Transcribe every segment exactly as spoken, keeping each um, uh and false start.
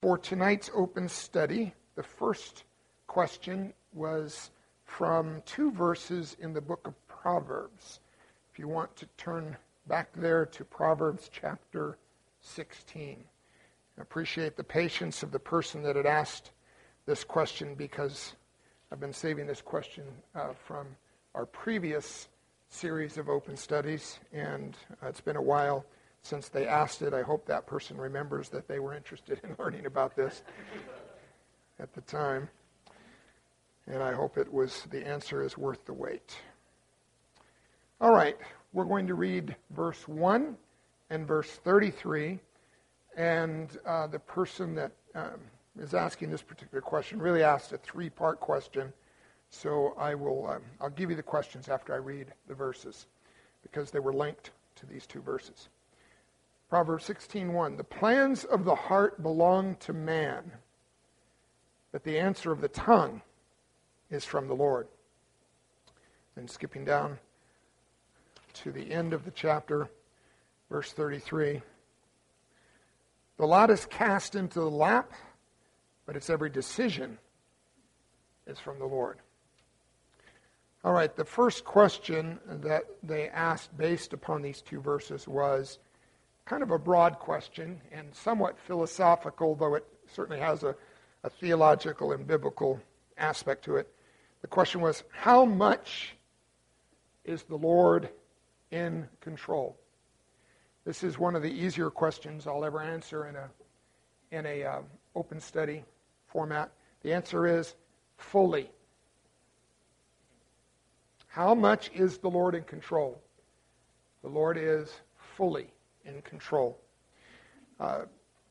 For tonight's open study, the first question was from two verses in the book of Proverbs. If you want to turn back there to Proverbs chapter sixteen. I appreciate the patience of the person that had asked this question because I've been saving this question uh, from our previous series of open studies, and uh, it's been a while since they asked it. I hope that person remembers that they were interested in learning about this at the time. And I hope it was the answer is worth the wait. All right, we're going to read verse one and verse thirty-three. And uh, the person that um, is asking this particular question really asked a three-part question. So I will, um, I'll give you the questions after I read the verses because they were linked to these two verses. Proverbs sixteen one, the plans of the heart belong to man, but the answer of the tongue is from the Lord. And skipping down to the end of the chapter, verse thirty-three, the lot is cast into the lap, but its every decision is from the Lord. All right, the first question that they asked based upon these two verses was kind of a broad question and somewhat philosophical, though it certainly has a, a theological and biblical aspect to it. The question was, how much is the Lord in control? This is one of the easier questions I'll ever answer in a in a uh, open study format. The answer is fully. How much is the Lord in control? The Lord is fully in control. Uh,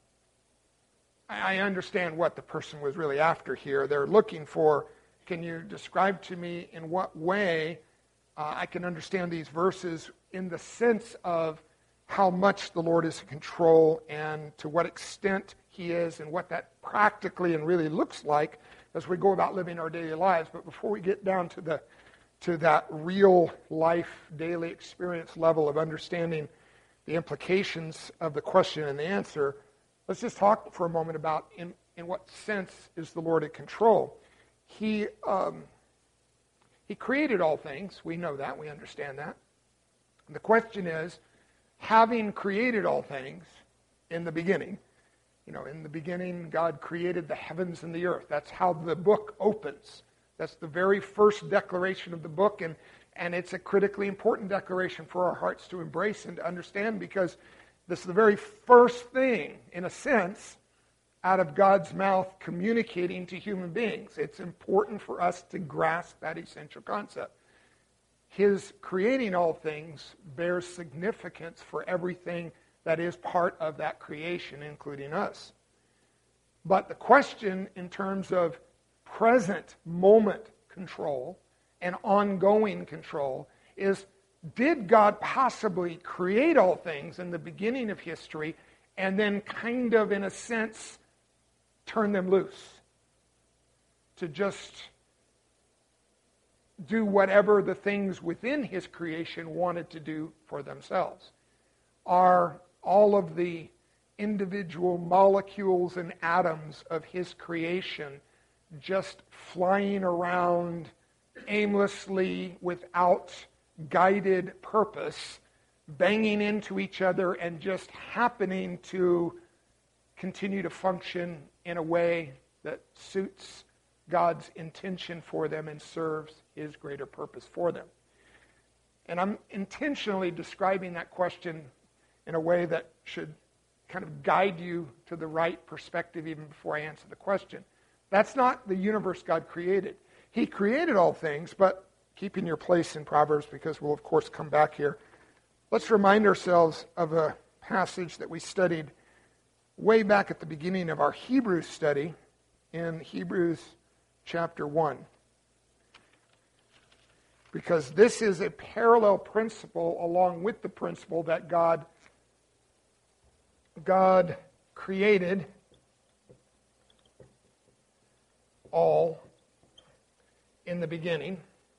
I understand what the person was really after here. They're looking for, can you describe to me in what way uh, I can understand these verses in the sense of how much the Lord is in control and to what extent He is and what that practically and really looks like as we go about living our daily lives. But before we get down to the to that real life, daily experience level of understanding the implications of the question and the answer, let's just talk for a moment about in, in what sense is the Lord in control. He, um, he created all things. We know that. We understand that. And the question is, having created all things in the beginning, you know, in the beginning, God created the heavens and the earth. That's how the book opens. That's the very first declaration of the book, and And it's a critically important declaration for our hearts to embrace and to understand because this is the very first thing, in a sense, out of God's mouth communicating to human beings. It's important for us to grasp that essential concept. His creating all things bears significance for everything that is part of that creation, including us. But the question in terms of present moment control and ongoing control is, did God possibly create all things in the beginning of history and then kind of, in a sense, turn them loose to just do whatever the things within His creation wanted to do for themselves? Are all of the individual molecules and atoms of His creation just flying around aimlessly, without guided purpose, banging into each other and just happening to continue to function in a way that suits God's intention for them and serves His greater purpose for them? And I'm intentionally describing that question in a way that should kind of guide you to the right perspective even before I answer the question. That's not the universe God created. He created all things, but keeping your place in Proverbs, because we'll, of course, come back here, let's remind ourselves of a passage that we studied way back at the beginning of our Hebrews study in Hebrews chapter one. Because this is a parallel principle along with the principle that God, God created all in the beginning.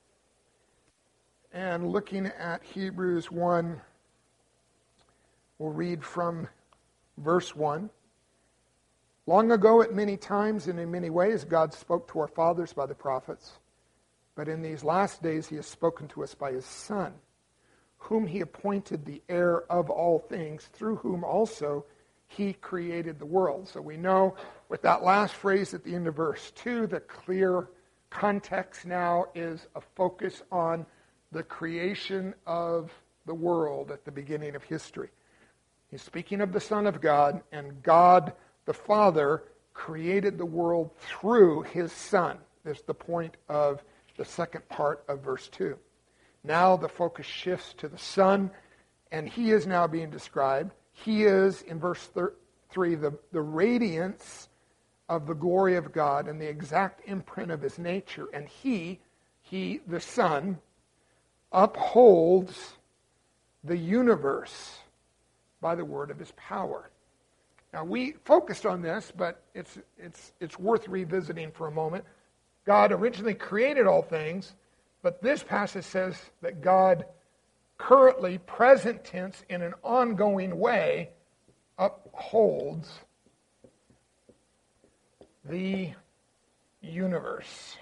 And looking at Hebrews one, we'll read from verse one. Long ago, at many times and in many ways, God spoke to our fathers by the prophets. But in these last days, he has spoken to us by his Son, whom he appointed the heir of all things, through whom also he created the world. So we know with that last phrase at the end of verse two, the clear context now is a focus on the creation of the world at the beginning of history. He's speaking of the Son of God, and God the Father created the world through his Son. That's the point of the second part of verse two. Now the focus shifts to the Son, and he is now being described. He is, in verse three, the, the radiance of the glory of God and the exact imprint of his nature. And he, he, the Son, upholds the universe by the word of his power. Now, we focused on this, but it's it's it's worth revisiting for a moment. God originally created all things, but this passage says that God currently, present tense, in an ongoing way, upholds the universe.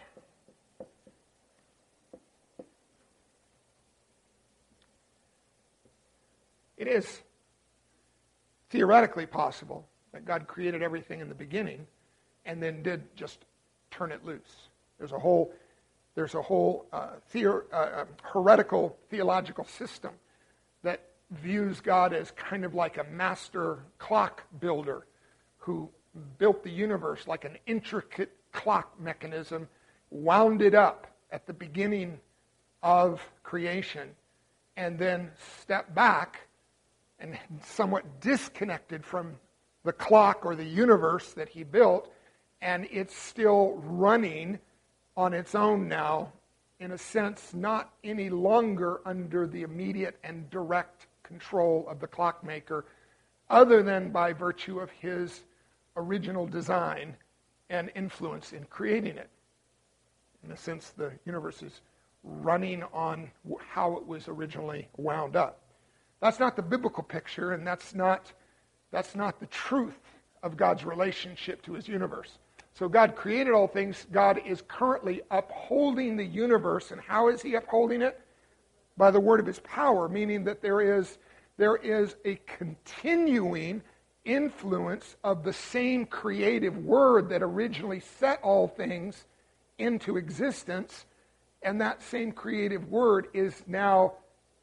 It is theoretically possible that God created everything in the beginning and then did just turn it loose. There's a whole, there's a whole uh, theo- uh, heretical theological system that views God as kind of like a master clock builder who built the universe like an intricate clock mechanism, wound it up at the beginning of creation, and then stepped back and somewhat disconnected from the clock or the universe that he built, and it's still running on its own now, in a sense, not any longer under the immediate and direct control of the clockmaker, other than by virtue of his original design and influence in creating it. In a sense, the universe is running on how it was originally wound up. That's not the biblical picture, and that's not, that's not the truth of God's relationship to his universe. So God created all things. God is currently upholding the universe. And how is he upholding it? By the word of his power, meaning that there is, there is a continuing influence of the same creative word that originally set all things into existence. And that same creative word is now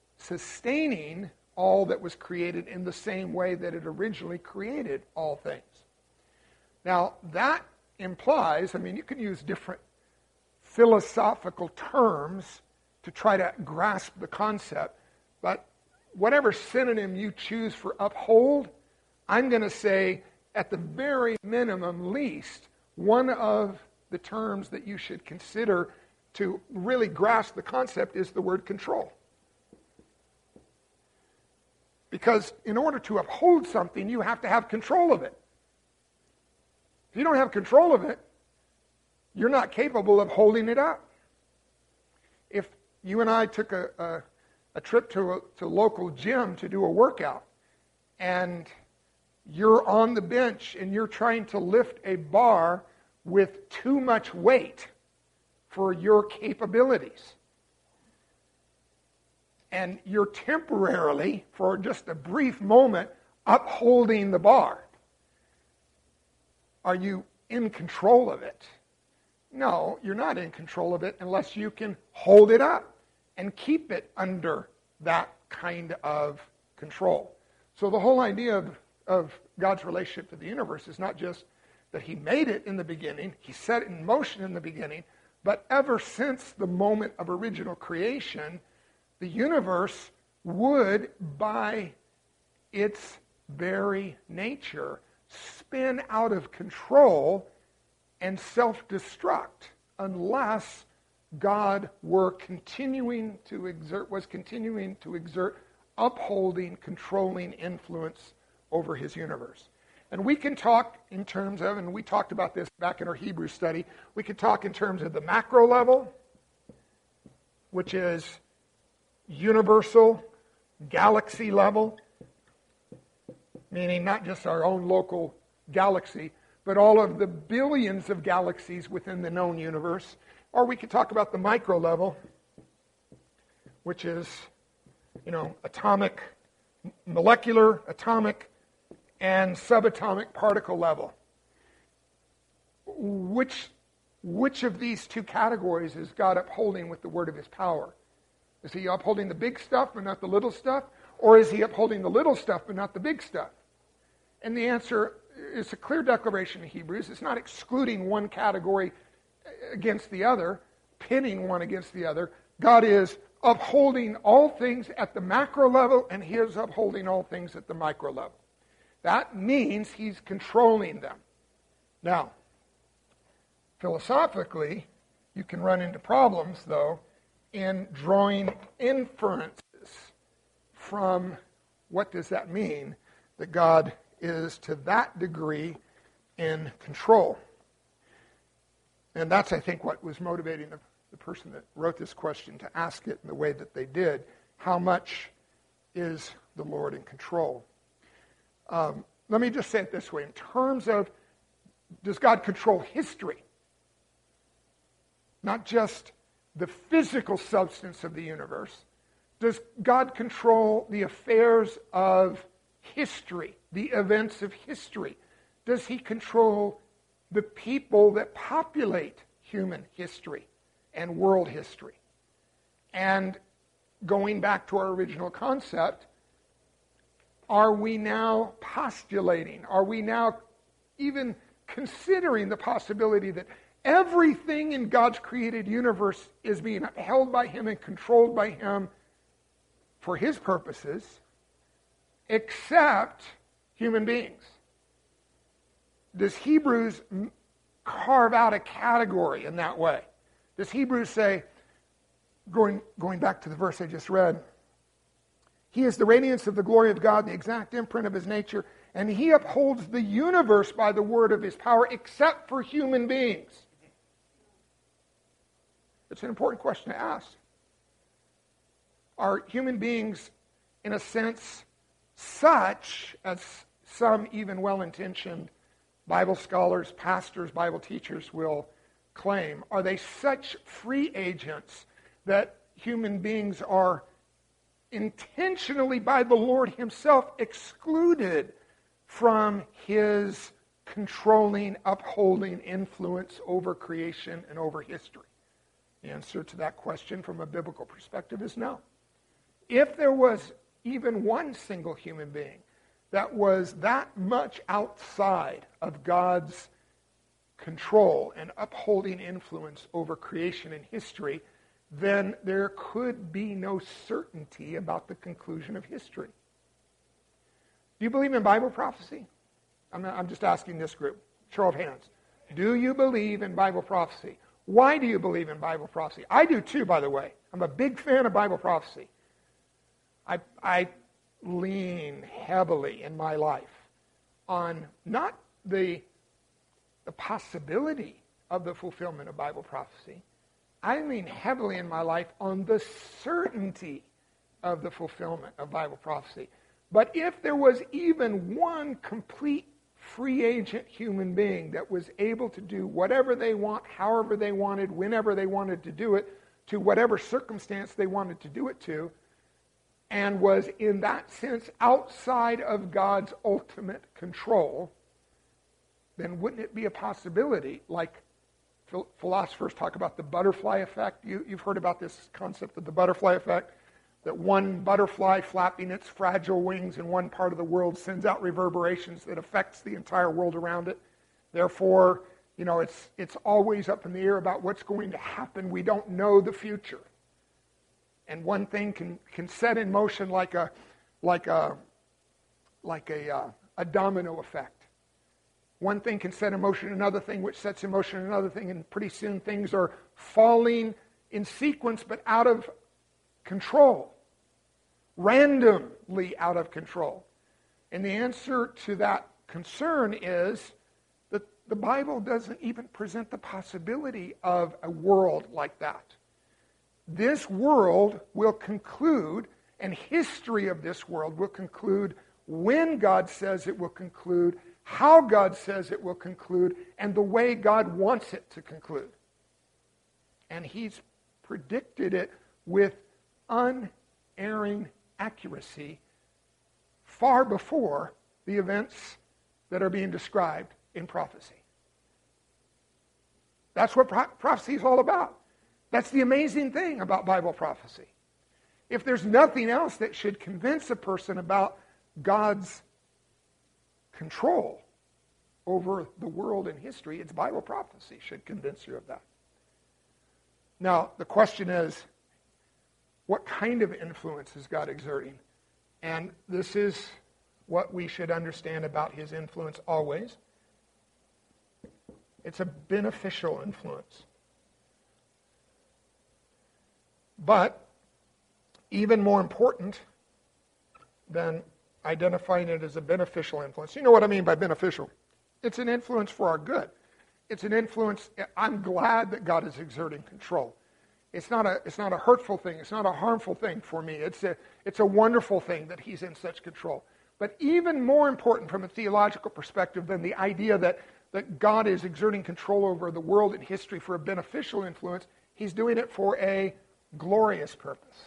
sustaining all that was created in the same way that it originally created all things. Now, that implies, I mean, you can use different philosophical terms to try to grasp the concept, but whatever synonym you choose for uphold, I'm going to say, at the very minimum least, one of the terms that you should consider to really grasp the concept is the word control. Because in order to uphold something, you have to have control of it. If you don't have control of it, you're not capable of holding it up. If you and I took a, a, a trip to a, to a local gym to do a workout, and you're on the bench and you're trying to lift a bar with too much weight for your capabilities, and you're temporarily, for just a brief moment, upholding the bar, are you in control of it? No, you're not in control of it unless you can hold it up and keep it under that kind of control. So the whole idea of, of God's relationship to the universe is not just that he made it in the beginning, he set it in motion in the beginning, but ever since the moment of original creation, the universe would, by its very nature, spin out of control and self-destruct unless God were continuing to exert, was continuing to exert upholding, controlling influence over his universe. And we can talk in terms of, and we talked about this back in our Hebrew study, we could talk in terms of the macro level, which is universal, galaxy level, meaning not just our own local galaxy, but all of the billions of galaxies within the known universe. Or we could talk about the micro level, which is, you know, atomic, molecular, atomic, and subatomic particle level. Which, which of these two categories is God upholding with the word of his power? Is he upholding the big stuff but not the little stuff? Or is he upholding the little stuff but not the big stuff? And the answer is a clear declaration in Hebrews. It's not excluding one category against the other, pitting one against the other. God is upholding all things at the macro level, and he is upholding all things at the micro level. That means he's controlling them. Now, philosophically, you can run into problems, though, in drawing inferences from what does that mean that God is to that degree in control. And that's, I think, what was motivating the, the person that wrote this question to ask it in the way that they did. How much is the Lord in control? Um, let me just say it this way. In terms of, does God control history? Not just the physical substance of the universe. Does God control the affairs of history, the events of history? Does he control the people that populate human history and world history? And going back to our original concept, are we now postulating, are we now even considering the possibility that everything in God's created universe is being upheld by him and controlled by him for his purposes, except human beings? Does Hebrews carve out a category in that way? Does Hebrews say, going, going back to the verse I just read, he is the radiance of the glory of God, the exact imprint of his nature, and he upholds the universe by the word of his power, except for human beings? It's an important question to ask. Are human beings, in a sense, such, as some even well-intentioned Bible scholars, pastors, Bible teachers will claim, are they such free agents that human beings are intentionally by the Lord himself excluded from his controlling, upholding influence over creation and over history? The answer to that question from a biblical perspective is no. If there was even one single human being that was that much outside of God's control and upholding influence over creation and history, then there could be no certainty about the conclusion of history. Do you believe in Bible prophecy? I'm, I'm just asking this group. Show of hands. Do you believe in Bible prophecy? Why do you believe in Bible prophecy? I do too, by the way. I'm a big fan of Bible prophecy. I, I lean heavily in my life on not the, the possibility of the fulfillment of Bible prophecy. I lean heavily in my life on the certainty of the fulfillment of Bible prophecy. But if there was even one complete free agent human being that was able to do whatever they want, however they wanted, whenever they wanted to do it, to whatever circumstance they wanted to do it to, and was in that sense outside of God's ultimate control, then wouldn't it be a possibility, like philosophers talk about the butterfly effect? You, you've heard about this concept of the butterfly effect, that one butterfly flapping its fragile wings in one part of the world sends out reverberations that affects the entire world around it. Therefore, you know, it's it's always up in the air about what's going to happen. We don't know the future. And one thing can, can set in motion like a like a like a uh, a domino effect. One thing can set in motion another thing, which sets in motion another thing, and pretty soon things are falling in sequence, but out of control, randomly out of control. And the answer to that concern is that the Bible doesn't even present the possibility of a world like that. This world will conclude, and history of this world will conclude when God says it will conclude, how God says it will conclude, and the way God wants it to conclude. And he's predicted it with unerring accuracy far before the events that are being described in prophecy. That's what pro- prophecy is all about. That's the amazing thing about Bible prophecy. If there's nothing else that should convince a person about God's control over the world and history, it's Bible prophecy should convince you of that. Now, the question is, what kind of influence is God exerting? And this is what we should understand about his influence always. It's a beneficial influence. But even more important than identifying it as a beneficial influence, you know what I mean by beneficial? It's an influence for our good. It's an influence. I'm glad that God is exerting control. It's not a it's not a hurtful thing. It's not a harmful thing for me. It's a it's a wonderful thing that he's in such control. But even more important from a theological perspective than the idea that, that God is exerting control over the world and history for a beneficial influence, he's doing it for a glorious purpose.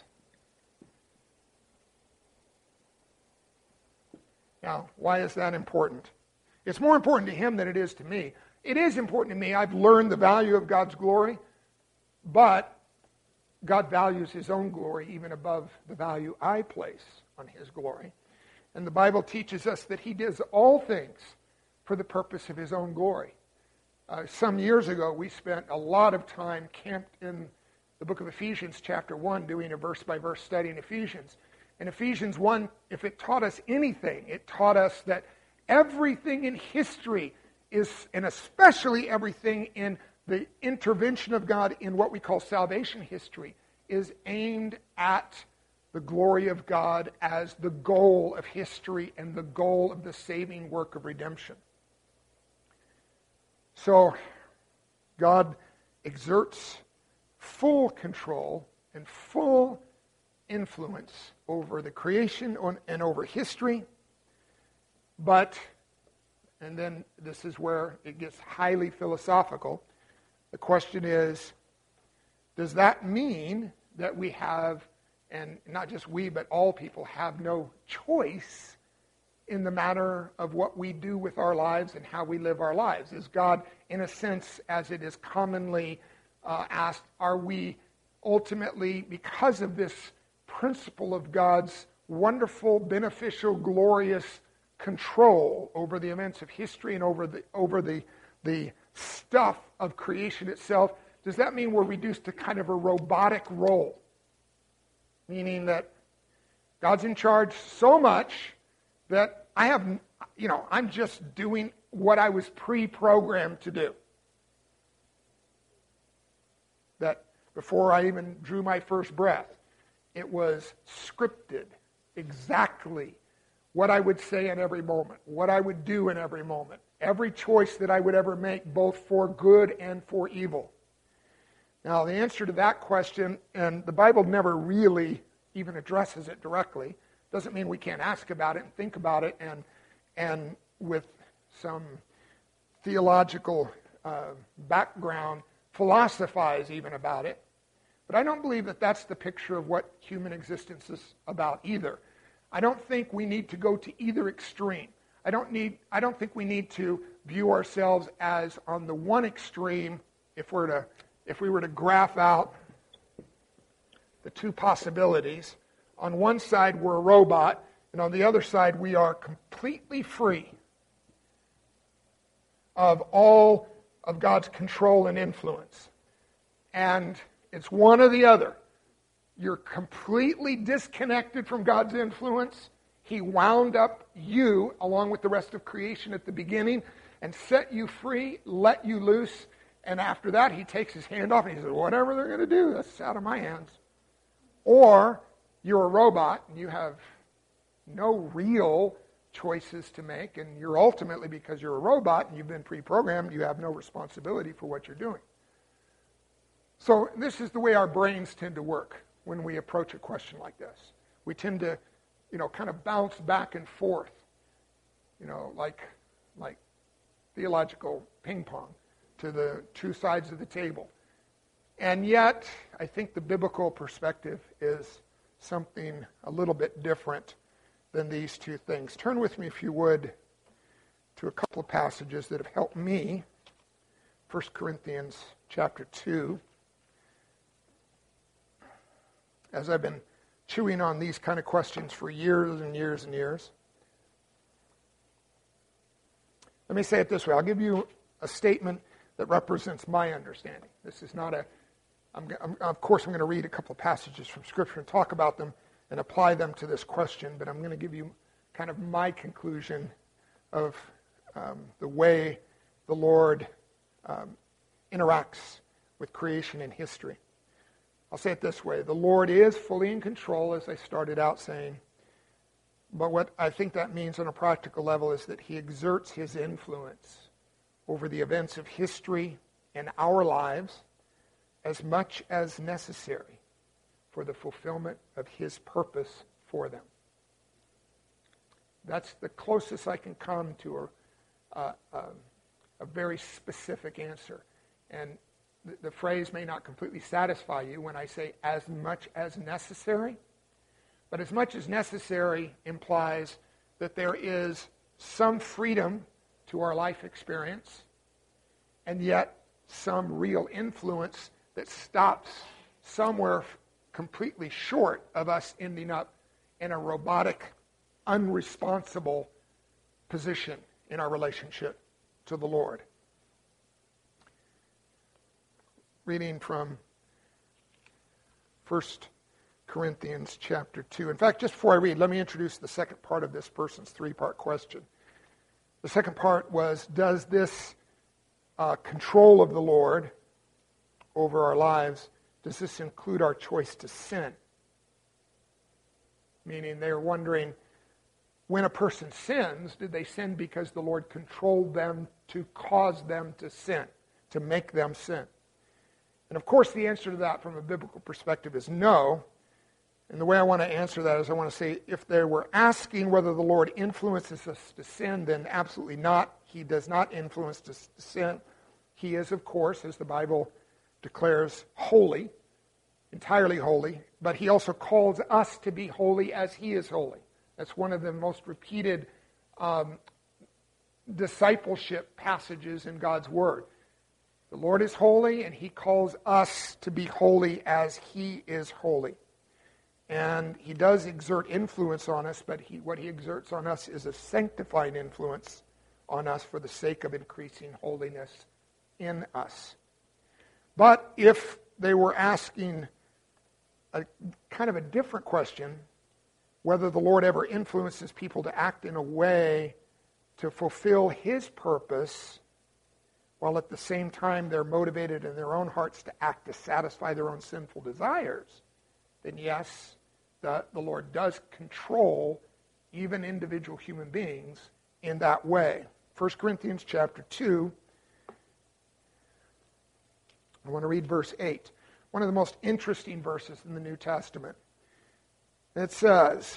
Now, why is that important? It's more important to him than it is to me. It is important to me. I've learned the value of God's glory, but God values his own glory even above the value I place on his glory. And the Bible teaches us that he does all things for the purpose of his own glory. Uh, some years ago, we spent a lot of time camped in the book of Ephesians, chapter one, doing a verse-by-verse study in Ephesians. In Ephesians one, if it taught us anything, it taught us that everything in history is, and especially everything in the intervention of God in what we call salvation history, is aimed at the glory of God as the goal of history and the goal of the saving work of redemption. So, God exerts full control and full influence over the creation and over history, but, and then this is where it gets highly philosophical, the question is, does that mean that we have, and not just we, but all people have no choice in the matter of what we do with our lives and how we live our lives? Is God, in a sense, as it is commonly uh, asked, are we ultimately, because of this principle of God's wonderful, beneficial, glorious control over the events of history and over the over the the stuff of creation itself, does that mean we're reduced to kind of a robotic role? Meaning that God's in charge so much that I have, you know, I'm just doing what I was pre-programmed to do. That before I even drew my first breath, it was scripted exactly what I would say in every moment, what I would do in every moment, every choice that I would ever make, both for good and for evil. Now, the answer to that question, and the Bible never really even addresses it directly, doesn't mean we can't ask about it and think about it and, and with some theological uh, background, philosophize even about it. But I don't believe that that's the picture of what human existence is about either. I don't think we need to go to either extreme. I don't need. I don't think we need to view ourselves as on the one extreme. If we're to, if we were to graph out the two possibilities, on one side we're a robot, and on the other side we are completely free of all of God's control and influence. And it's one or the other. You're completely disconnected from God's influence. He wound up you, along with the rest of creation at the beginning, and set you free, let you loose, and after that he takes his hand off and he says, whatever they're going to do, that's out of my hands. Or you're a robot and you have no real choices to make, and you're ultimately, because you're a robot and you've been pre-programmed, you have no responsibility for what you're doing. So this is the way our brains tend to work when we approach a question like this. We tend to, you know, kind of bounce back and forth, you know, like like theological ping pong to the two sides of the table. And yet, I think the biblical perspective is something a little bit different than these two things. Turn with me, if you would, to a couple of passages that have helped me. First Corinthians chapter two. As I've been chewing on these kind of questions for years and years and years. Let me say it this way. I'll give you a statement that represents my understanding. This is not a, I'm, I'm, of course I'm going to read a couple of passages from Scripture and talk about them and apply them to this question, but I'm going to give you kind of my conclusion of um, the way the Lord um, interacts with creation and history. I'll say it this way. The Lord is fully in control, as I started out saying. But what I think that means on a practical level is that he exerts his influence over the events of history and our lives as much as necessary for the fulfillment of his purpose for them. That's the closest I can come to a, a, a, a very specific answer. And the, the phrase may not completely satisfy you when I say as much as necessary. But as much as necessary implies that there is some freedom to our life experience and yet some real influence that stops somewhere completely short of us ending up in a robotic, unresponsible position in our relationship to the Lord. Reading from First Corinthians chapter two. In fact, just before I read, let me introduce the second part of this person's three-part question. The second part was, does this uh, control of the Lord over our lives, does this include our choice to sin? Meaning they're wondering, when a person sins, did they sin because the Lord controlled them to cause them to sin, to make them sin? And of course, the answer to that from a biblical perspective is no. And the way I want to answer that is I want to say, if they were asking whether the Lord influences us to sin, then absolutely not. He does not influence us to sin. He is, of course, as the Bible declares, holy, entirely holy, but he also calls us to be holy as he is holy. That's one of the most repeated um, discipleship passages in God's Word. The Lord is holy, and he calls us to be holy as he is holy. And he does exert influence on us, but he, what he exerts on us is a sanctifying influence on us for the sake of increasing holiness in us. But if they were asking a kind of a different question, whether the Lord ever influences people to act in a way to fulfill his purpose, while at the same time they're motivated in their own hearts to act to satisfy their own sinful desires, then yes, the, the Lord does control even individual human beings in that way. First Corinthians chapter two, I want to read verse eight. One of the most interesting verses in the New Testament. It says,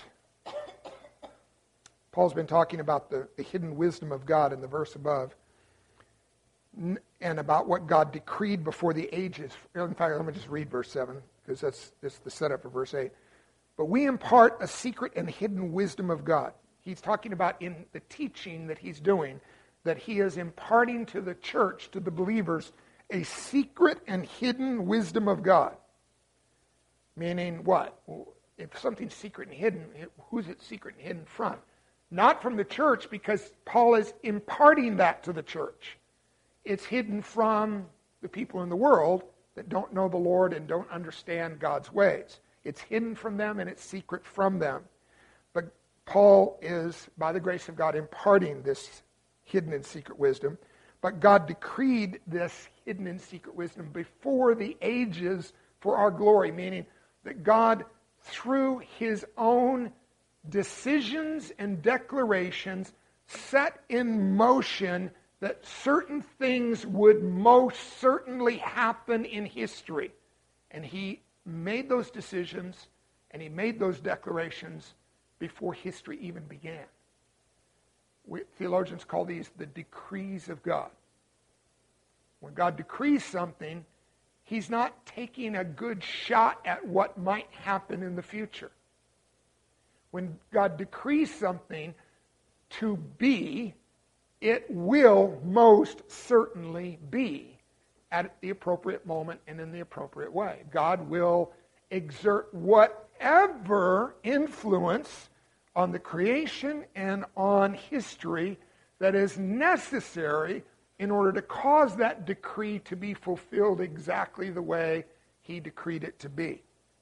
Paul's been talking about the, the hidden wisdom of God in the verse above, and about what God decreed before the ages. In fact, let me just read verse seven, because that's, that's the setup for verse eight. But we impart a secret and hidden wisdom of God. He's talking about in the teaching that he's doing, that he is imparting to the church, to the believers, a secret and hidden wisdom of God. Meaning what? If something's secret and hidden, who's it secret and hidden from? Not from the church, because Paul is imparting that to the church. It's hidden from the people in the world that don't know the Lord and don't understand God's ways. It's hidden from them and it's secret from them. But Paul is, by the grace of God, imparting this hidden and secret wisdom. But God decreed this hidden and secret wisdom before the ages for our glory, meaning that God, through his own decisions and declarations, set in motion that certain things would most certainly happen in history. And he made those decisions and he made those declarations before history even began. we, theologians call these the decrees of God. When God decrees something, He's not taking a good shot at what might happen in the future. When God decrees something to be, it will most certainly be at the appropriate moment and in the appropriate way. God will exert whatever influence on the creation and on history that is necessary in order to cause that decree to be fulfilled exactly the way He decreed it to be.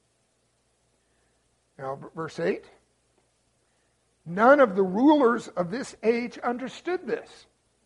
Now, verse eight. None of the rulers of this age understood this.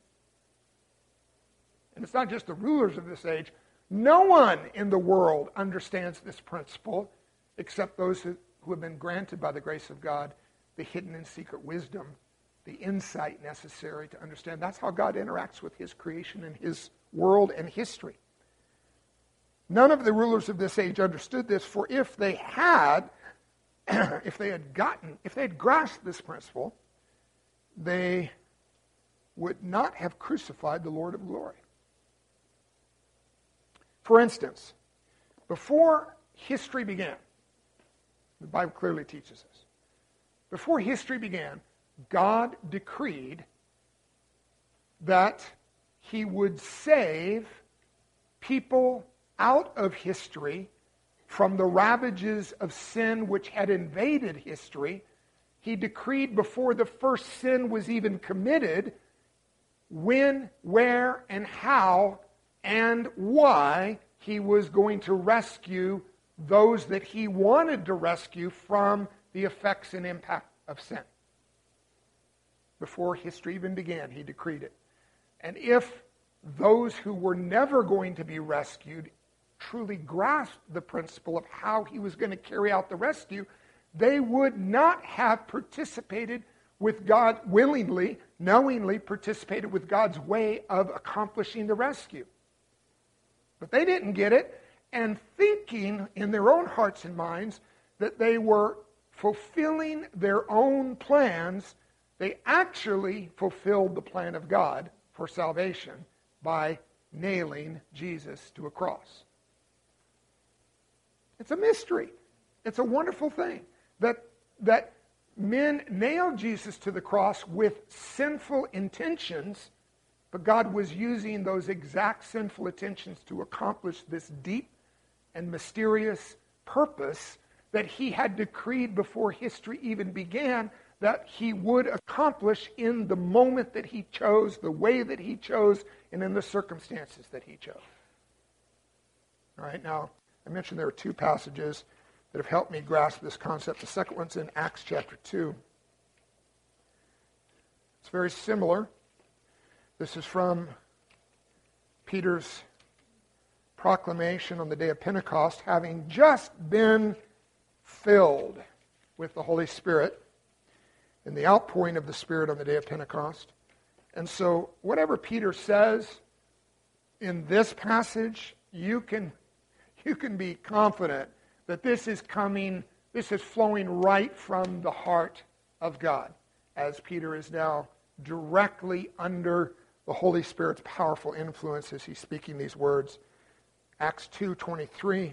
And it's not just the rulers of this age. No one in the world understands this principle except those who, who have been granted by the grace of God the hidden and secret wisdom, the insight necessary to understand. That's how God interacts with His creation and His world and history. None of the rulers of this age understood this, for if they had, if they had gotten, if they had grasped this principle, they would not have crucified the Lord of glory. For instance, before history began, the Bible clearly teaches us, before history began, God decreed that He would save people out of history from the ravages of sin which had invaded history. He decreed before the first sin was even committed when, where, and how, and why He was going to rescue those that He wanted to rescue from the effects and impact of sin. Before history even began, He decreed it. And if those who were never going to be rescued truly grasped the principle of how He was going to carry out the rescue, they would not have participated with God willingly, knowingly participated with God's way of accomplishing the rescue. But they didn't get it, and thinking in their own hearts and minds that they were fulfilling their own plans, they actually fulfilled the plan of God for salvation by nailing Jesus to a cross. It's a mystery. It's a wonderful thing that, that men nailed Jesus to the cross with sinful intentions, but God was using those exact sinful intentions to accomplish this deep and mysterious purpose that He had decreed before history even began, that He would accomplish in the moment that He chose, the way that He chose, and in the circumstances that He chose. All right, now, I mentioned there are two passages that have helped me grasp this concept. The second one's in Acts chapter two. It's very similar. This is from Peter's proclamation on the day of Pentecost, having just been filled with the Holy Spirit in the outpouring of the Spirit on the day of Pentecost. And so whatever Peter says in this passage, you can, you can be confident that this is coming, this is flowing right from the heart of God, as Peter is now directly under the Holy Spirit's powerful influence as he's speaking these words. Acts two twenty-three.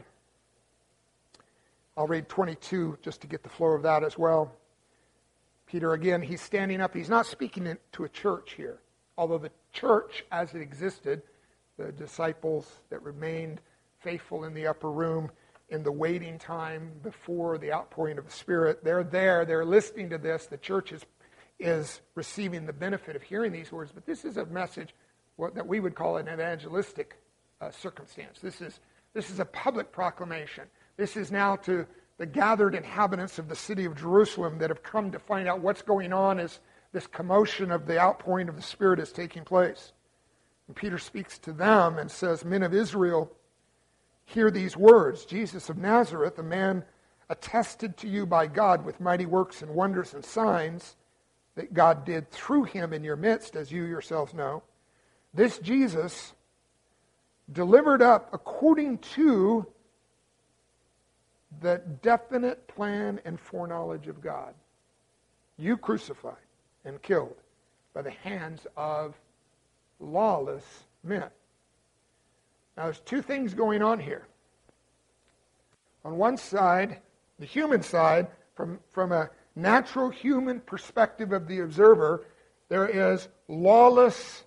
I'll read twenty-two just to get the flow of that as well. Peter, again, he's standing up. He's not speaking to a church here. Although the church, as it existed, the disciples that remained faithful in the upper room in the waiting time before the outpouring of the Spirit, they're there. They're listening to this. The church is, is receiving the benefit of hearing these words. But this is a message what, that we would call an evangelistic uh, circumstance. This is, this is a public proclamation. This is now to the gathered inhabitants of the city of Jerusalem that have come to find out what's going on as this commotion of the outpouring of the Spirit is taking place. And Peter speaks to them and says, "Men of Israel, hear these words. Jesus of Nazareth, a man attested to you by God with mighty works and wonders and signs that God did through him in your midst, as you yourselves know. This Jesus, delivered up according to the definite plan and foreknowledge of God, you crucified and killed, by the hands of lawless men. Now, there's two things going on here. On one side, the human side, from, from a natural human perspective of the observer, there is lawless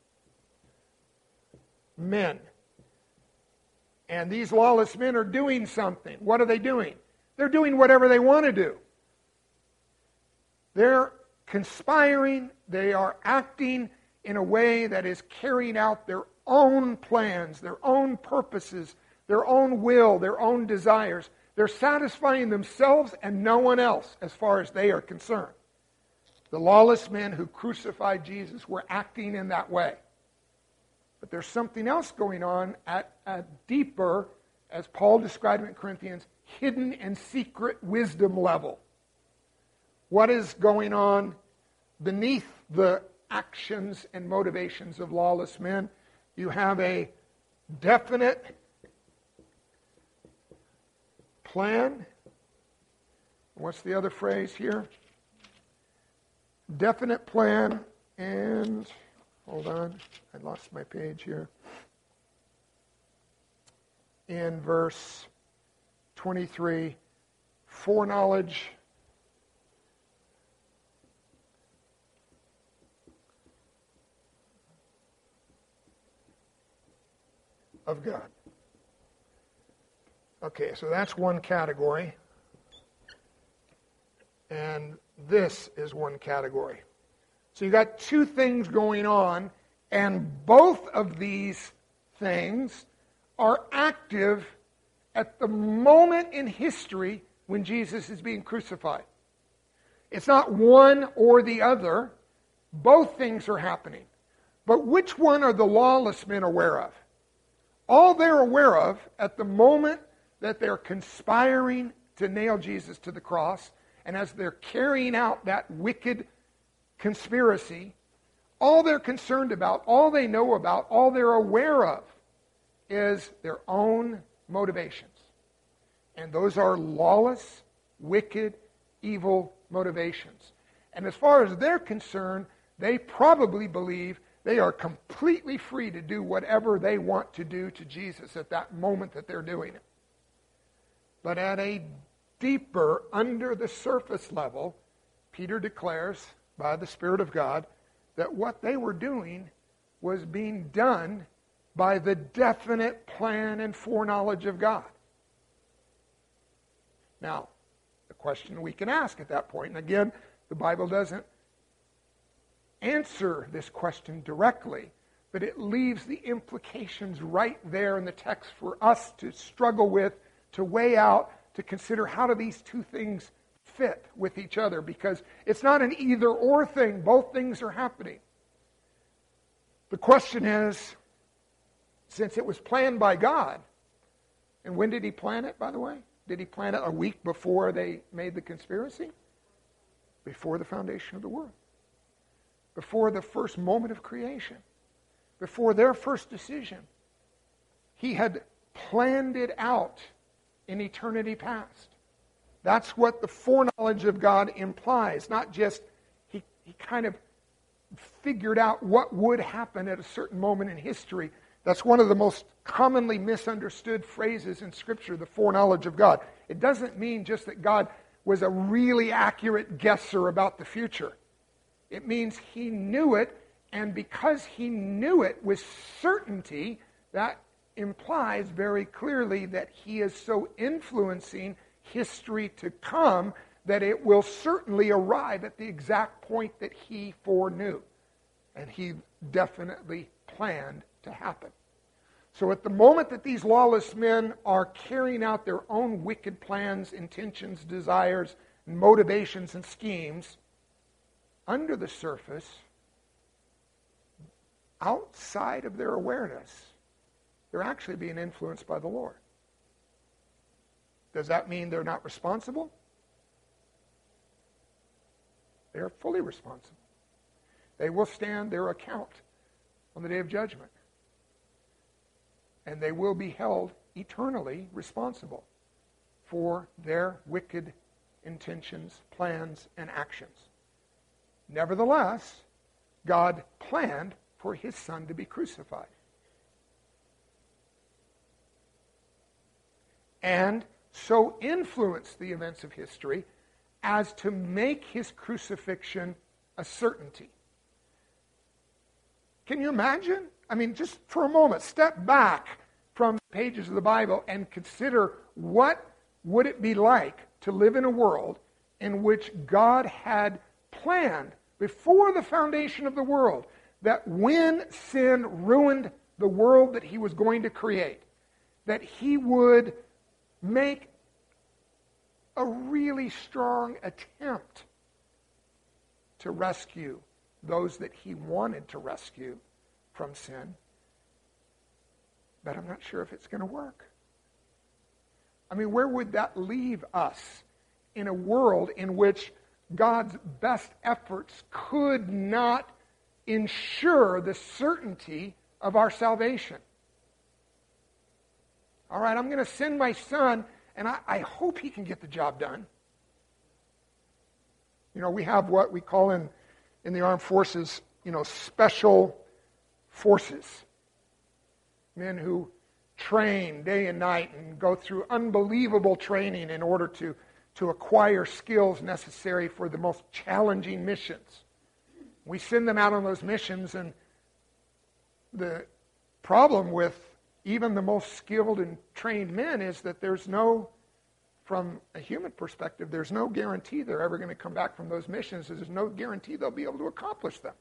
men. And these lawless men are doing something. What are they doing? They're doing whatever they want to do. They're conspiring. They are acting in a way that is carrying out their own plans, their own purposes, their own will, their own desires. They're satisfying themselves and no one else as far as they are concerned. The lawless men who crucified Jesus were acting in that way. But there's something else going on at a deeper, as Paul described it in Corinthians, hidden and secret wisdom level. What is going on beneath the actions and motivations of lawless men? You have a definite plan. What's the other phrase here? Definite plan and, hold on, I lost my page here. In verse twenty-three, foreknowledge of God. Okay, so that's one category. And this is one category. So you got two things going on, and both of these things are active at the moment in history when Jesus is being crucified. It's not one or the other. Both things are happening. But which one are the lawless men aware of? All they're aware of at the moment that they're conspiring to nail Jesus to the cross, and as they're carrying out that wicked conspiracy, all they're concerned about, all they know about, all they're aware of is their own motivations. And those are lawless, wicked, evil motivations. And as far as they're concerned, they probably believe they are completely free to do whatever they want to do to Jesus at that moment that they're doing it. But at a deeper, under the surface level, Peter declares by the Spirit of God that what they were doing was being done by the definite plan and foreknowledge of God. Now, the question we can ask at that point, and again, the Bible doesn't answer this question directly, but it leaves the implications right there in the text for us to struggle with, to weigh out, to consider how do these two things fit with each other, because it's not an either-or thing. Both things are happening. The question is, since it was planned by God, and when did he plan it, by the way? Did he plan it a week before they made the conspiracy? Before the foundation of the world. Before the first moment of creation. Before their first decision. He had planned it out in eternity past. That's what the foreknowledge of God implies. Not just he, he kind of figured out what would happen at a certain moment in history. That's one of the most commonly misunderstood phrases in Scripture, the foreknowledge of God. It doesn't mean just that God was a really accurate guesser about the future. It means he knew it, and because he knew it with certainty, that implies very clearly that he is so influencing history to come that it will certainly arrive at the exact point that he foreknew. And he definitely planned to happen. So at the moment that these lawless men are carrying out their own wicked plans, intentions, desires, motivations, and schemes, under the surface, outside of their awareness, they're actually being influenced by the Lord. Does that mean they're not responsible? They're fully responsible. They will stand their account on the day of judgment. And they will be held eternally responsible for their wicked intentions, plans, and actions. Nevertheless, God planned for his Son to be crucified. And so influenced the events of history as to make his crucifixion a certainty. Can you imagine? I mean, just for a moment, step back from the pages of the Bible and consider what would it be like to live in a world in which God had planned before the foundation of the world that when sin ruined the world that he was going to create, that he would make a really strong attempt to rescue those that he wanted to rescue from sin. But I'm not sure if it's going to work. I mean, where would that leave us in a world in which God's best efforts could not ensure the certainty of our salvation? All right, I'm going to send my Son, and I, I hope he can get the job done. You know, we have what we call in, in the armed forces, you know, special forces. Men who train day and night and go through unbelievable training in order to, to acquire skills necessary for the most challenging missions. We send them out on those missions, and the problem with even the most skilled and trained men is that there's no, from a human perspective, there's no guarantee they're ever going to come back from those missions. There's no guarantee they'll be able to accomplish them.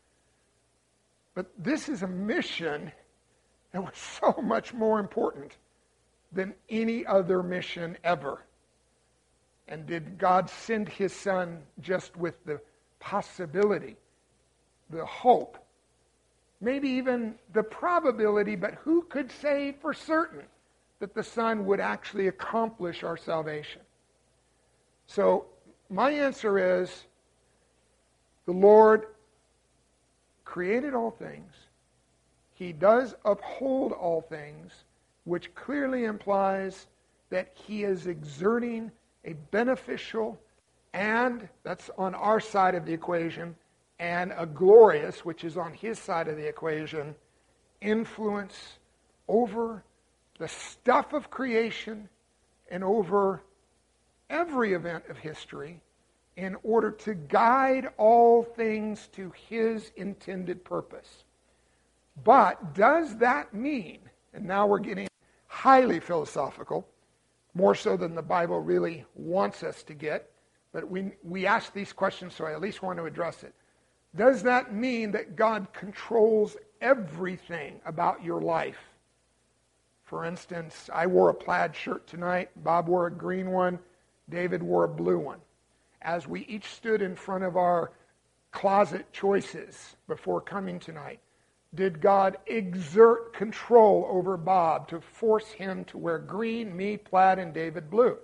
But this is a mission that was so much more important than any other mission ever. And did God send his Son just with the possibility, the hope, maybe even the probability, but who could say for certain that the Son would actually accomplish our salvation? So my answer is, the Lord created all things. He does uphold all things, which clearly implies that he is exerting a beneficial and, that's on our side of the equation, and a glorious, which is on his side of the equation, influence over the stuff of creation and over every event of history in order to guide all things to his intended purpose. But does that mean, and now we're getting highly philosophical, more so than the Bible really wants us to get, but we, we ask these questions, so I at least want to address it. Does that mean that God controls everything about your life? For instance, I wore a plaid shirt tonight, Bob wore a green one, David wore a blue one. As we each stood in front of our closet choices before coming tonight, did God exert control over Bob to force him to wear green, me plaid, and David blue?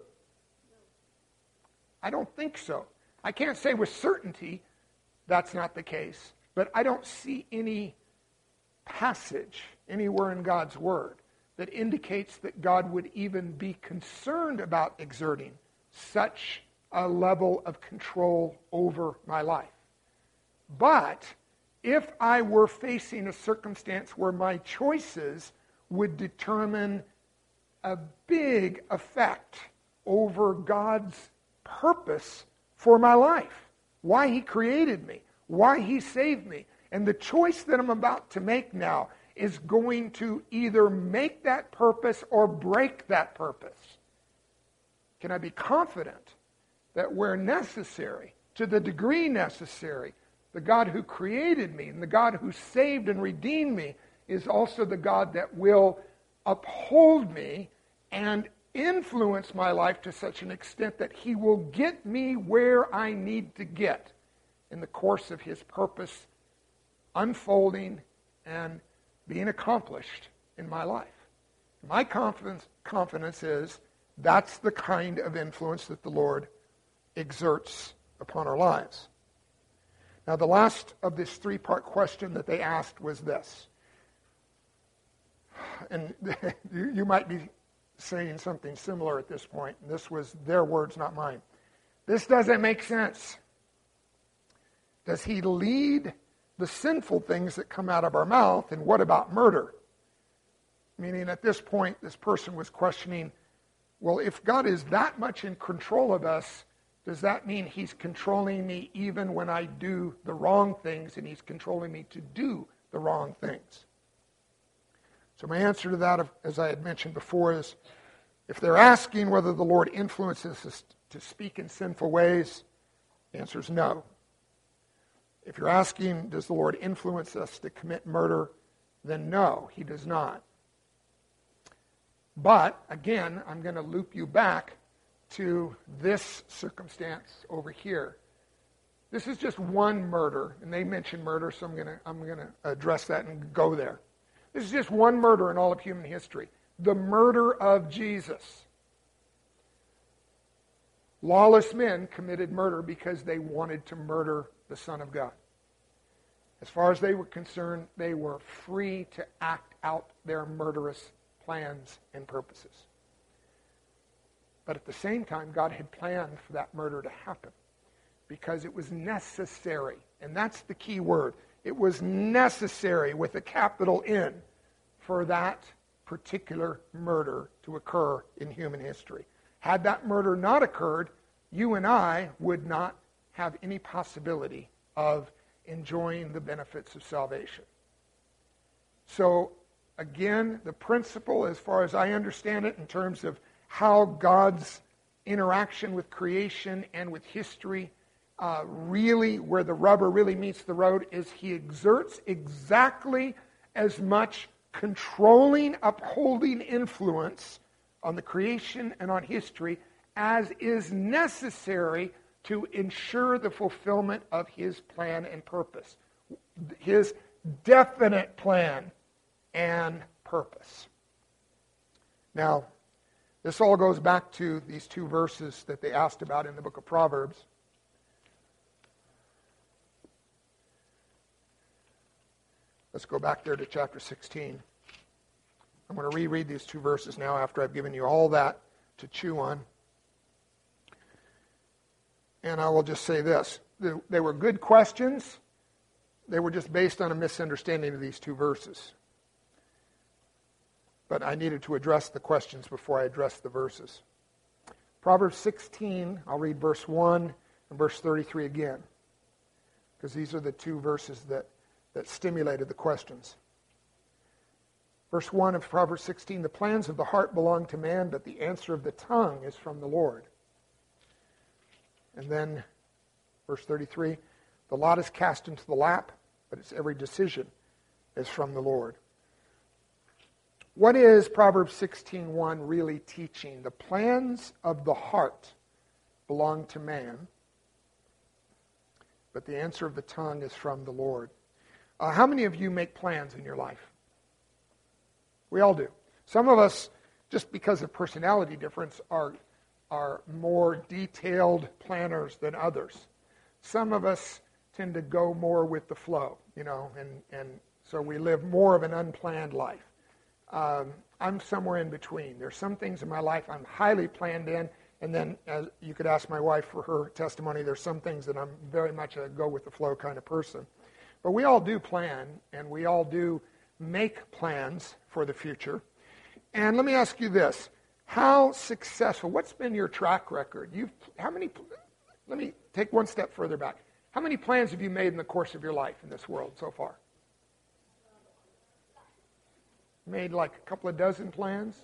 I don't think so. I can't say with certainty that's not the case, but I don't see any passage anywhere in God's Word that indicates that God would even be concerned about exerting such a level of control over my life. But if I were facing a circumstance where my choices would determine a big effect over God's purpose for my life, why he created me, why he saved me, and the choice that I'm about to make now is going to either make that purpose or break that purpose, can I be confident that where necessary, to the degree necessary, the God who created me and the God who saved and redeemed me is also the God that will uphold me and influence my life to such an extent that he will get me where I need to get in the course of his purpose unfolding and being accomplished in my life. My confidence, confidence is that's the kind of influence that the Lord exerts upon our lives. Now, the last of this three-part question that they asked was this. And you, you might be saying something similar at this point. This was their words, not mine. This doesn't make sense. Does he lead the sinful things that come out of our mouth, and what about murder? Meaning at this point, this person was questioning, well, if God is that much in control of us, does that mean he's controlling me even when I do the wrong things, and he's controlling me to do the wrong things? So my answer to that, as I had mentioned before, is if they're asking whether the Lord influences us to speak in sinful ways, the answer is no. If you're asking, does the Lord influence us to commit murder, then no, he does not. But, again, I'm going to loop you back to this circumstance over here. This is just one murder, and they mentioned murder, so I'm going to I'm going to address that and go there. This is just one murder in all of human history. The murder of Jesus. Lawless men committed murder because they wanted to murder the Son of God. As far as they were concerned, they were free to act out their murderous plans and purposes. But at the same time, God had planned for that murder to happen because it was necessary. And that's the key word. It was necessary, with a capital N, for that particular murder to occur in human history. Had that murder not occurred, you and I would not have any possibility of enjoying the benefits of salvation. So, again, the principle, as far as I understand it, in terms of how God's interaction with creation and with history uh, really, where the rubber really meets the road, is he exerts exactly as much controlling, upholding influence on the creation and on history as is necessary to ensure the fulfillment of his plan and purpose. His definite plan and purpose. Now, this all goes back to these two verses that they asked about in the book of Proverbs. Let's go back there to chapter sixteen. I'm going to reread these two verses now after I've given you all that to chew on. And I will just say this. They were good questions. They were just based on a misunderstanding of these two verses. But I needed to address the questions before I address the verses. Proverbs sixteen, I'll read verse one and verse thirty-three again, because these are the two verses that, that stimulated the questions. Verse one of Proverbs sixteen, the plans of the heart belong to man, but the answer of the tongue is from the Lord. And then verse thirty-three, the lot is cast into the lap, but its every decision is from the Lord. What is Proverbs sixteen one really teaching? The plans of the heart belong to man, but the answer of the tongue is from the Lord. Uh, how many of you make plans in your life? We all do. Some of us, just because of personality difference, are, are more detailed planners than others. Some of us tend to go more with the flow, you know, and, and so we live more of an unplanned life. Um, I'm somewhere in between. There's some things in my life I'm highly planned in, and then as you could ask my wife for her testimony, there's some things that I'm very much a go-with-the-flow kind of person. But we all do plan, and we all do make plans for the future. And let me ask you this. How successful, what's been your track record? You've, how many, let me take one step further back. How many plans have you made in the course of your life in this world so far? Made like a couple of dozen plans?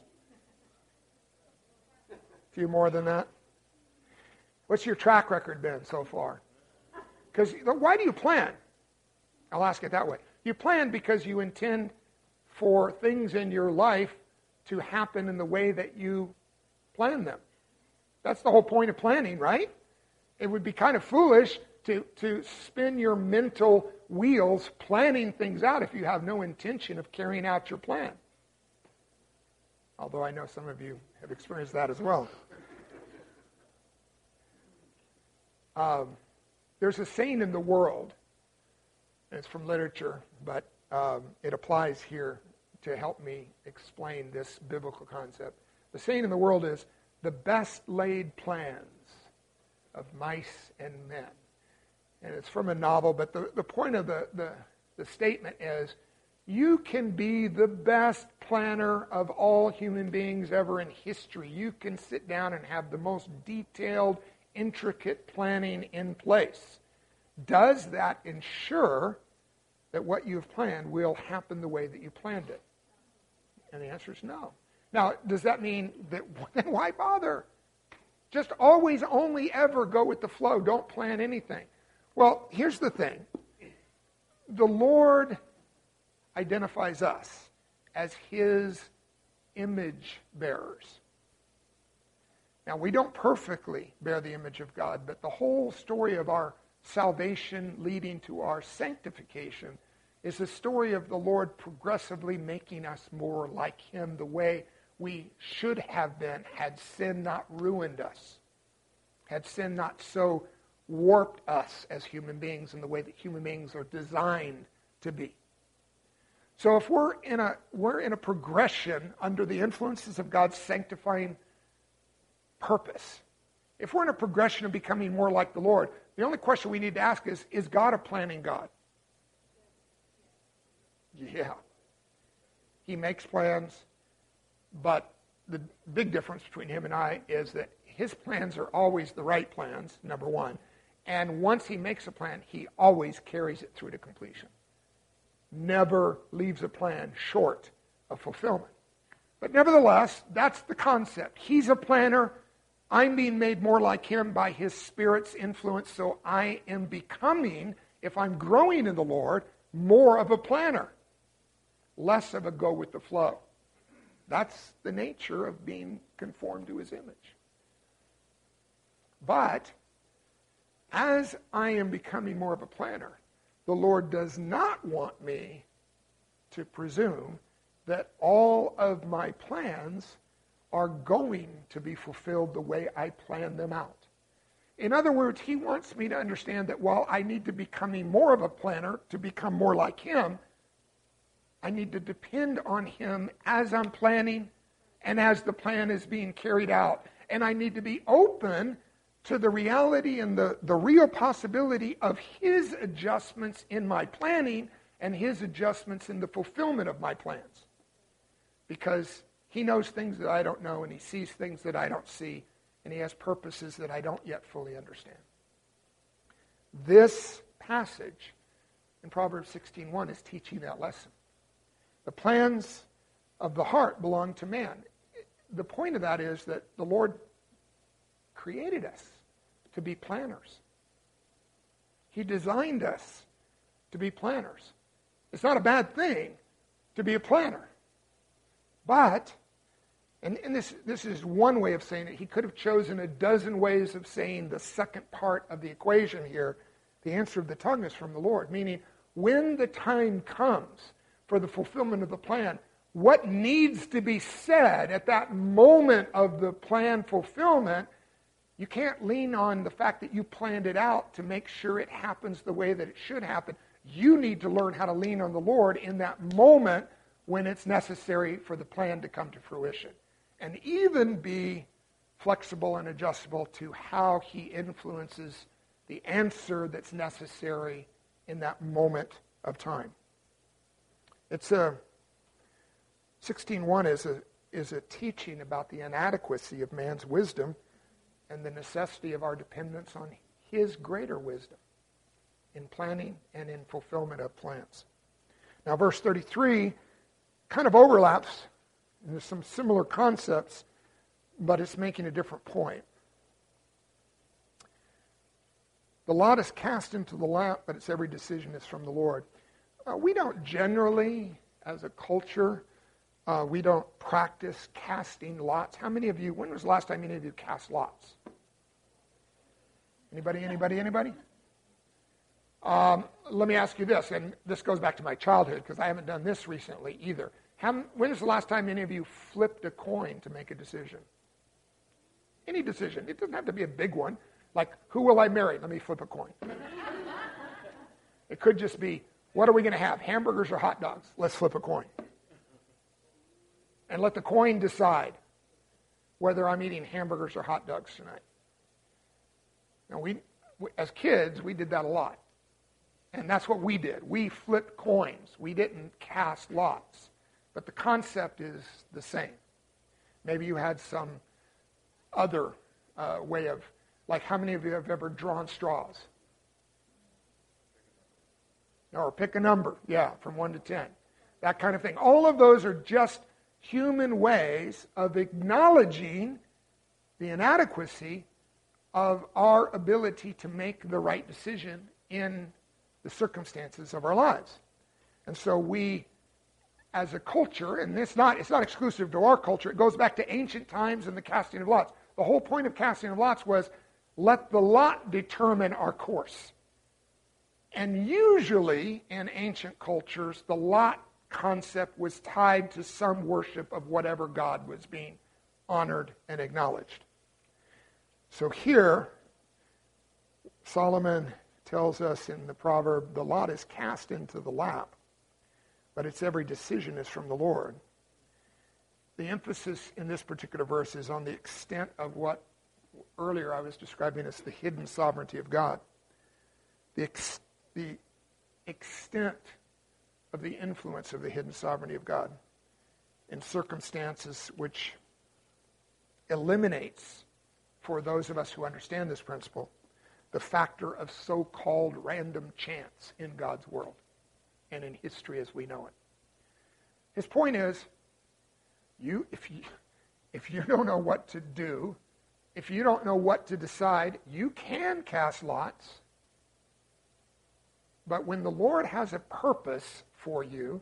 A few more than that? What's your track record been so far? Because why do you plan? I'll ask it that way. You plan because you intend for things in your life to happen in the way that you plan them. That's the whole point of planning, right? It would be kind of foolish to, to spin your mental wheels planning things out if you have no intention of carrying out your plan. Although I know some of you have experienced that as well. Um, there's a saying in the world, and it's from literature, but um, it applies here to help me explain this biblical concept. The saying in the world is, the best laid plans of mice and men and it's from a novel, but the, the point of the, the, the statement is, you can be the best planner of all human beings ever in history. You can sit down and have the most detailed, intricate planning in place. Does that ensure that what you've planned will happen the way that you planned it? And the answer is no. Now, does that mean that, then why bother? Just always only ever go with the flow. Don't plan anything. Well, here's the thing. The Lord identifies us as his image bearers. Now, we don't perfectly bear the image of God, but the whole story of our salvation leading to our sanctification is the story of the Lord progressively making us more like him, the way we should have been had sin not ruined us, had sin not so warped us as human beings in the way that human beings are designed to be. So if we're in a we're in a progression under the influences of God's sanctifying purpose, if we're in a progression of becoming more like the Lord, the only question we need to ask is, is God a planning God? Yeah. He makes plans, but the big difference between him and I is that his plans are always the right plans, number one. And once he makes a plan, he always carries it through to completion. Never leaves a plan short of fulfillment. But nevertheless, that's the concept. He's a planner. I'm being made more like him by his Spirit's influence, so I am becoming, if I'm growing in the Lord, more of a planner, less of a go with the flow. That's the nature of being conformed to his image. But as I am becoming more of a planner, the Lord does not want me to presume that all of my plans are going to be fulfilled the way I plan them out. In other words, he wants me to understand that while I need to becoming more of a planner to become more like him, I need to depend on him as I'm planning and as the plan is being carried out. And I need to be open to the reality and the, the real possibility of his adjustments in my planning and his adjustments in the fulfillment of my plans. Because he knows things that I don't know, and he sees things that I don't see, and he has purposes that I don't yet fully understand. This passage in Proverbs sixteen one is teaching that lesson. The plans of the heart belong to man. The point of that is that the Lord created us to be planners. He designed us to be planners. It's not a bad thing to be a planner. But, and, and this, this is one way of saying it, he could have chosen a dozen ways of saying the second part of the equation here. The answer of the tongue is from the Lord, meaning when the time comes for the fulfillment of the plan, what needs to be said at that moment of the plan fulfillment, you can't lean on the fact that you planned it out to make sure it happens the way that it should happen. You need to learn how to lean on the Lord in that moment when it's necessary for the plan to come to fruition. And even be flexible and adjustable to how he influences the answer that's necessary in that moment of time. It's a sixteen one is a is a teaching about the inadequacy of man's wisdom and the necessity of our dependence on his greater wisdom in planning and in fulfillment of plans. Now, verse thirty-three kind of overlaps, and there's some similar concepts, but it's making a different point. The lot is cast into the lap, but its every decision is from the Lord. Uh, we don't generally, as a culture, uh, we don't practice casting lots. How many of you, when was the last time any of you cast lots? Anybody, anybody, anybody? Um, let me ask you this, and this goes back to my childhood because I haven't done this recently either. How, when was the last time any of you flipped a coin to make a decision? Any decision. It doesn't have to be a big one. Like, who will I marry? Let me flip a coin. It could just be, what are we going to have, hamburgers or hot dogs? Let's flip a coin. And let the coin decide whether I'm eating hamburgers or hot dogs tonight. Now, we as kids, we did that a lot. And that's what we did. We flipped coins. We didn't cast lots. But the concept is the same. Maybe you had some other uh, way of, like how many of you have ever drawn straws? Or pick a number, yeah, from one to ten. That kind of thing. All of those are just human ways of acknowledging the inadequacy of our ability to make the right decision in the circumstances of our lives. And so we, as a culture, and it's not, it's not exclusive to our culture, it goes back to ancient times and the casting of lots. The whole point of casting of lots was, let the lot determine our course. And usually in ancient cultures, the lot concept was tied to some worship of whatever God was being honored and acknowledged. So here, Solomon tells us in the proverb, the lot is cast into the lap, but its every decision is from the Lord. The emphasis in this particular verse is on the extent of what earlier I was describing as the hidden sovereignty of God. The, ex- the extent of the influence of the hidden sovereignty of God in circumstances which eliminates, for those of us who understand this principle, the factor of so-called random chance in God's world and in history as we know it. His point is, you if you if you don't know what to do, if you don't know what to decide, you can cast lots. But when the Lord has a purpose for you,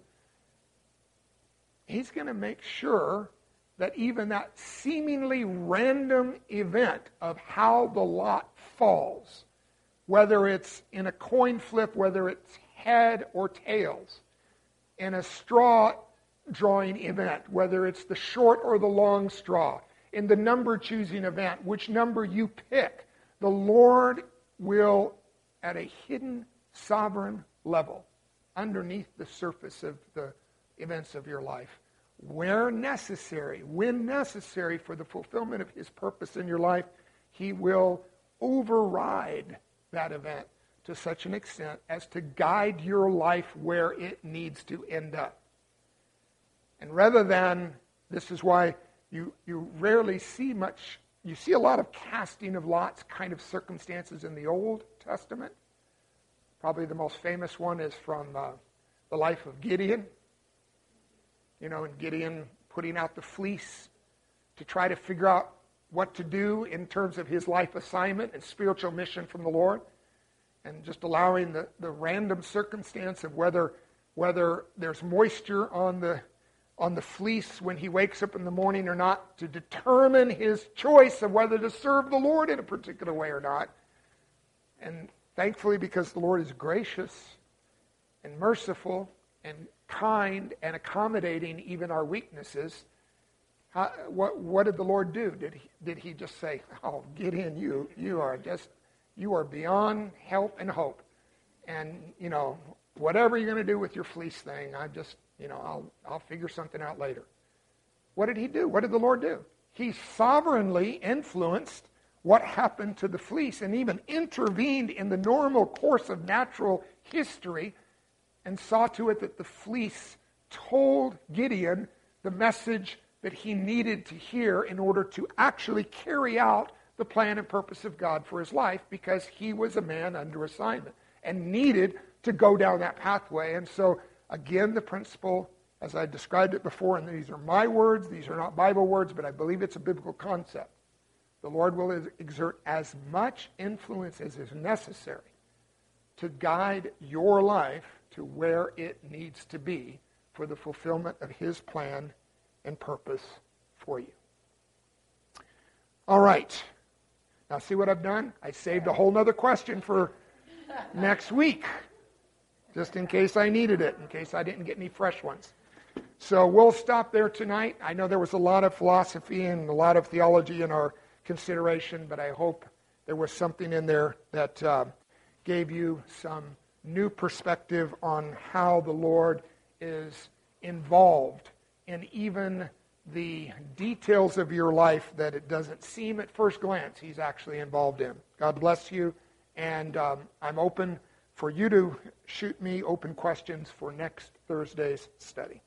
He's going to make sure that even that seemingly random event of how the lot falls, whether it's in a coin flip, whether it's head or tails, in a straw drawing event, whether it's the short or the long straw, in the number choosing event, which number you pick, the Lord will, at a hidden sovereign level, underneath the surface of the events of your life, where necessary, when necessary for the fulfillment of His purpose in your life, He will override that event to such an extent as to guide your life where it needs to end up. And rather than, this is why you, you rarely see much, you see a lot of casting of lots kind of circumstances in the Old Testament. Probably the most famous one is from uh, the life of Gideon. You know, and Gideon putting out the fleece to try to figure out what to do in terms of his life assignment and spiritual mission from the Lord. And just allowing the, the random circumstance of whether whether there's moisture on the on the fleece when he wakes up in the morning or not to determine his choice of whether to serve the Lord in a particular way or not. And thankfully, because the Lord is gracious and merciful and kind and accommodating even our weaknesses, how, what what did the Lord do? Did he did he just say, "Oh, get in, you you are just you are beyond help and hope, and you know whatever you're going to do with your fleece thing, I just you know I'll I'll figure something out later." What did He do? What did the Lord do? He sovereignly influenced what happened to the fleece and even intervened in the normal course of natural history and saw to it that the fleece told Gideon the message that he needed to hear in order to actually carry out the plan and purpose of God for his life, because he was a man under assignment and needed to go down that pathway. And so, again, the principle, as I described it before, and these are my words, these are not Bible words, but I believe it's a biblical concept. The Lord will exert as much influence as is necessary to guide your life to where it needs to be for the fulfillment of His plan and purpose for you. All right. Now see what I've done? I saved a whole other question for next week, just in case I needed it, in case I didn't get any fresh ones. So we'll stop there tonight. I know there was a lot of philosophy and a lot of theology in our consideration, but I hope there was something in there that uh, gave you some new perspective on how the Lord is involved in even the details of your life that it doesn't seem at first glance He's actually involved in. God bless you, And um, I'm open for you to shoot me open questions for next Thursday's study.